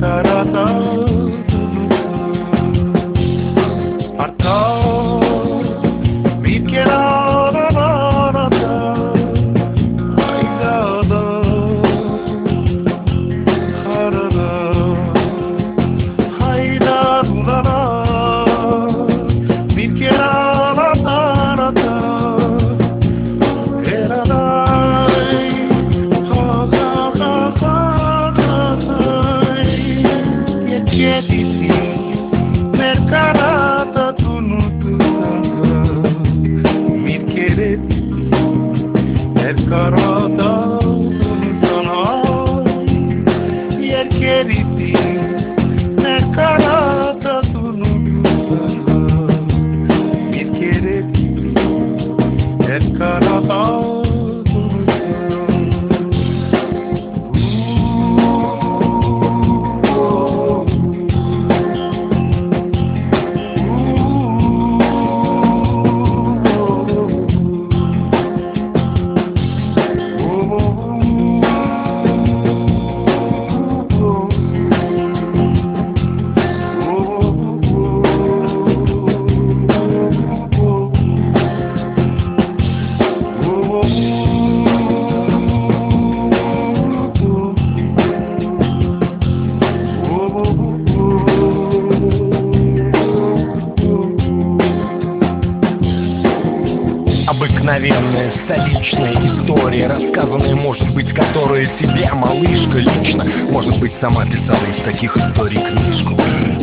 Обыкновенная столичная история, рассказанная, может быть, которая тебе, малышка, лично, может быть, сама писала из таких историй книжку.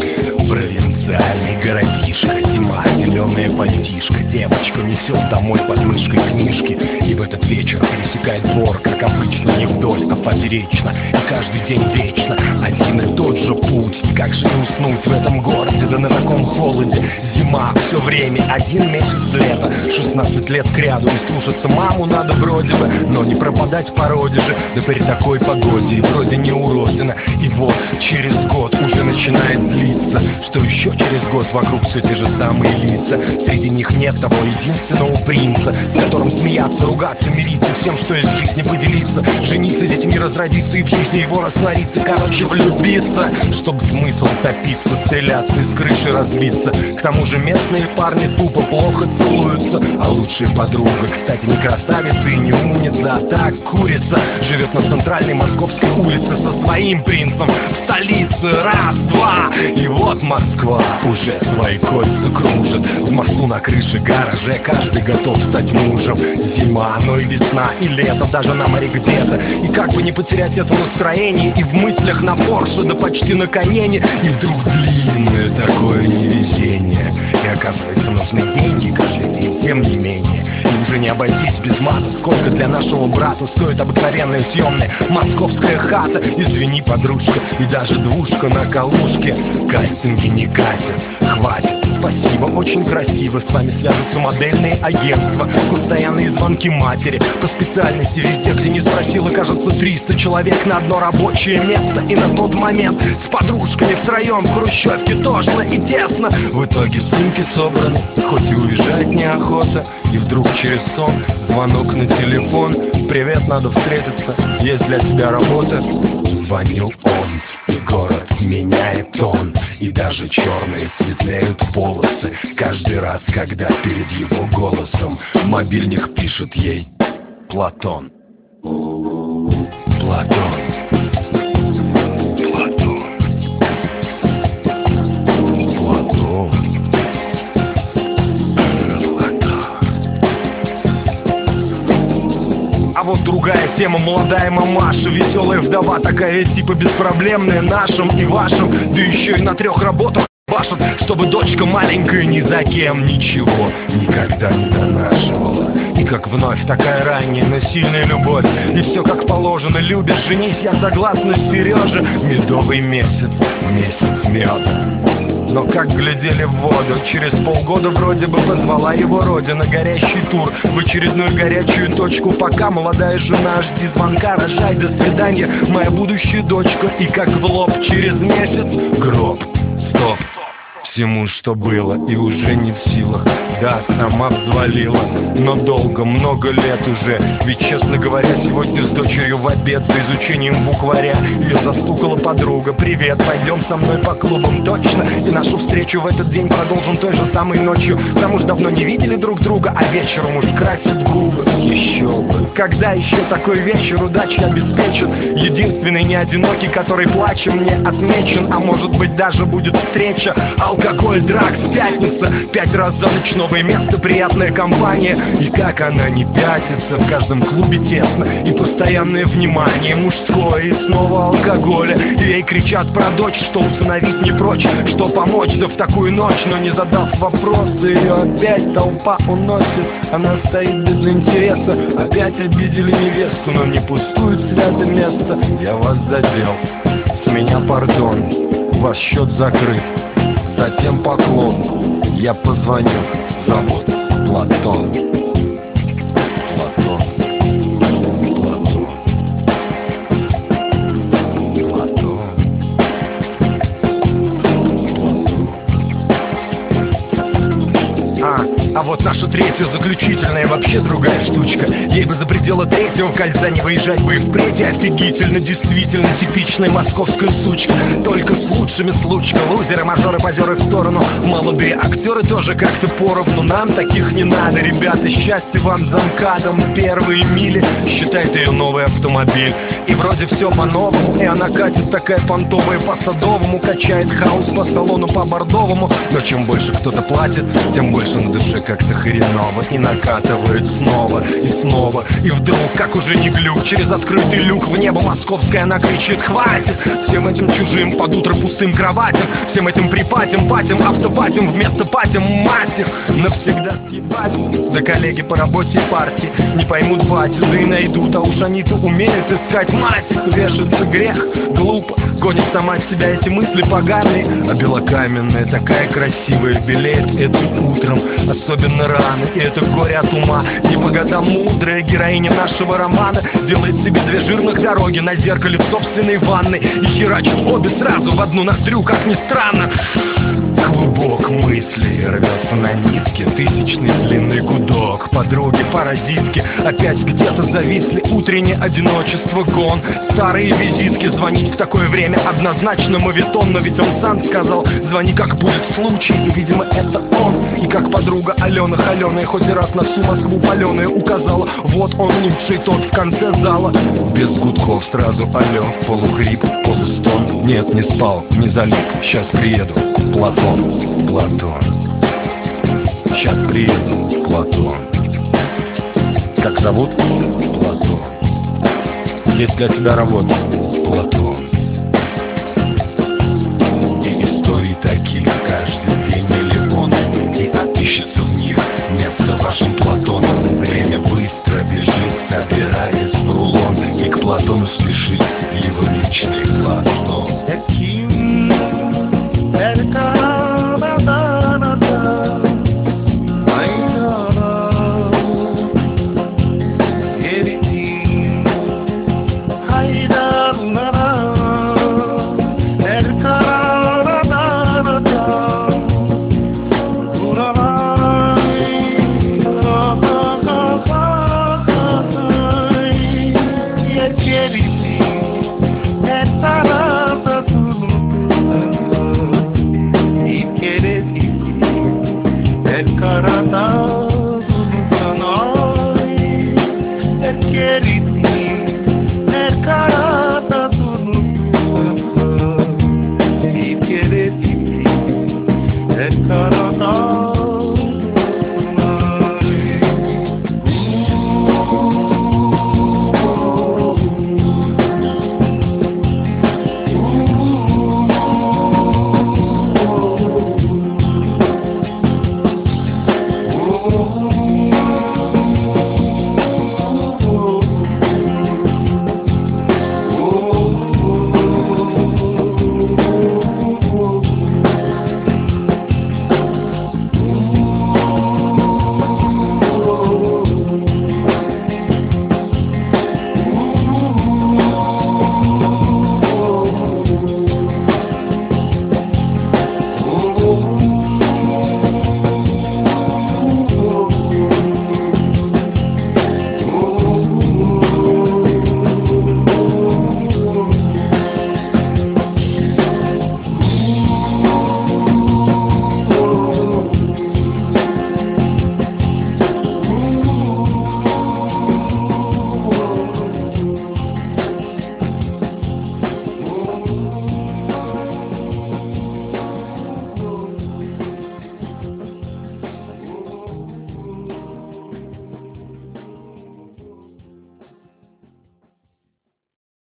Провинциальный городишко, зима, зеленая пальтишко, девочка несет домой под мышкой книжки. И в этот вечер пересекает двор, как обычно, не вдоль, а поперечно. И каждый день вечно один и тот же путь. И как же не уснуть в этом городе, да на таком холоде? Зима все время, 1 месяц лета, 16 лет кряду. И слушаться маму надо вроде бы, но не пропадать породе же. Да при такой погоде и вроде не уродина. И вот через год уже начинает злиться, что еще через год вокруг все те же самые лица. Среди них нет того единственного принца, с которым смеяться, ругаться, мириться, всем, что из жизни поделиться, жениться, детьми разродиться и в жизни его раствориться. Короче, влюбиться, чтоб смысл топиться, стреляться, из крыши разбиться. К тому же местные парни тупо плохо целуются. А лучшая подруга, кстати, не красавица и не умница, а так курица, живет на центральной московской улице со своим принцем в столице. Раз, два, и вот Москва уже свои кольца кружит. В мосту на крыше гараже каждый готов стать мужем. Зима, но и весна, и лето, даже на море где-то. И как бы не потерять это настроение, и в мыслях на Порше, да почти на Каене. И вдруг длинное такое невезение, и оказывается, нужны деньги каждый день, тем не менее. И уже не обойтись без мата. Сколько для нашего брата стоит обыкновенная съемная московская хата? Извини, подружка, и даже двушка на Калужке. Кастинги не катят, хватит. Спасибо, очень красиво. С вами свяжутся модельные агентства, постоянные звонки матери по специальности везде, где не спросила, кажется, 300 человек на одно рабочее место. И на тот момент с подружками втроем в хрущевке тошно и тесно. В итоге сумки собраны, хоть и уезжать неохота. И вдруг через сон звонок на телефон: привет, надо встретиться, есть для тебя работа. Звонил он, и город меняет тон, и даже черные светлеют полосы каждый раз, когда перед его голосом мобильник пишет ей: Платон. Платон. Платон. Платон. А вот другая тема, молодая мамаша, веселая вдова, такая типа беспроблемная нашим и вашим, да еще и на 3 работах башет, чтобы дочка маленькая ни за кем ничего никогда не донашивала. И как вновь такая ранняя, но сильная любовь, и все как положено, любишь, женись, я согласна, Сережа. Медовый месяц, месяц меда. Но как глядели в воду, через полгода вроде бы позвала его родина. Горящий тур в очередную горячую точку. Пока, молодая жена, жди звонка, рожай, до свидания, моя будущая дочка. И как в лоб через месяц гроб. Стоп, всему, что было, и уже не в силах. Да, сама взвалила, но долго, много лет уже. Ведь, честно говоря, сегодня с дочерью в обед за изучением букваря ее застукала подруга. Привет, пойдем со мной по клубам, точно. И нашу встречу в этот день продолжим той же самой ночью. Там уж давно не видели друг друга, а вечером уж красят губы. Еще бы, когда еще такой вечер удачи обеспечен? Единственный не одинокий, который плачем мне отмечен. А может быть даже будет встреча. Алкоголь, дракс, пятница. 5 раз за ночь новое место, приятная компания. И как она не пятится, в каждом клубе тесно. И постоянное внимание мужское, и снова алкоголя. И ей кричат про дочь, что усыновить не прочь, что помочь, да в такую ночь. Но не задав вопроса, ее опять толпа уносит. Она стоит без интереса. Опять обидели невесту, но не пустует святое место. Я вас задел, с меня пардон, ваш счет закрыт. Затем поклон, я позвоню. Зовут Платон. Платон. Платон. Платон. А вот наша третья, заключительная, вообще другая штучка. Ей бы за пределы третьего кольца не выезжать бы и впредь. И офигительно, действительно типичная московская сучка. Только с лучшими случка. Лузеры, мажоры, позеры в сторону. Молодые актеры тоже как-то поровну. Нам таких не надо, ребята. Счастья вам за МКАДом. Первые мили считает ее новый автомобиль. И вроде все по-новому. И она катит такая понтовая по Садовому. Качает хаос по салону, по Бордовому. Но чем больше кто-то платит, тем больше на душе как-то хреново. И накатывает снова и снова. И вдруг, как уже не глюк, через открытый люк в небо московское она кричит: хватит! Всем этим чужим под утро пустым кроватям, всем этим припатям, патям, автопатям, вместо патям мать их навсегда съебать. Да коллеги по работе и партии не поймут батю, да и найдут. А уж они-то умеют искать мать их. Вешаться грех, глупо, гонит сама в себя эти мысли поганые. А белокаменная такая красивая белеет этим утром, особенно рано. И это горе от ума, не по годам мудрая героиня нашего романа делает себе 2 жирных дороги на зеркале в собственной ванной и херачит обе сразу в одну ноздрю, как ни странно. Клубок мыслей рвется на нитке, тысячный длинный гудок. Подруги, паразитки опять где-то зависли. Утреннее одиночество, гон. Старые визитки, звонить в такое время однозначно моветон. Но ведь он сам сказал: звони, как будет случай. И, видимо, это он. И как подруга Алена холеная, хоть и раз на всю Москву паленая, указала: вот он лучший, тот в конце зала. Без гудков сразу алло, полухрип, полустон. Нет, не спал, не залип, сейчас приеду. Платон, Платон. Сейчас приеду, Платон. Как зовут? Платон. Есть для тебя работа? Платон. И историй таких каждый день миллионы. И отыщется в них место вашим Платоном. Время быстро бежит, собираясь в рулон. И к Платону спешит его личный Платон.